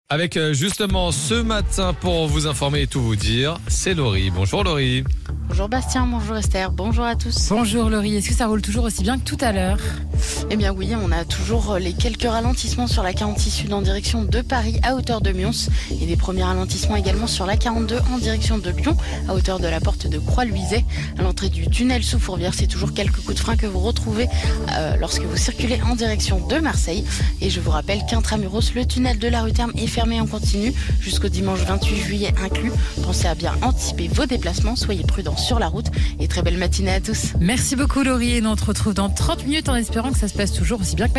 Avec justement ce matin pour vous informer et tout vous dire, c'est Laurie. Bonjour Laurie. Bonjour Bastien, bonjour Esther, bonjour à tous. Bonjour Laurie, est-ce que ça roule toujours aussi bien que tout à l'heure ? Eh bien oui, on a toujours les quelques ralentissements sur la 46 Sud en direction de Paris à hauteur de Mions et des premiers ralentissements également sur la 42 en direction de Lyon à hauteur de la porte de Croix-Luizet. À l'entrée du tunnel sous Fourvière, c'est toujours quelques coups de frein que vous retrouvez lorsque vous circulez en direction de Marseille. Et je vous rappelle qu'intramuros, le tunnel de la rue Terme est fermé en continu jusqu'au dimanche 28 juillet inclus. Pensez à bien anticiper vos déplacements, soyez prudents sur la route et très belle matinée à tous. Merci beaucoup Laurie et nous on te retrouve dans 30 minutes en espérant que ça se passe toujours aussi bien que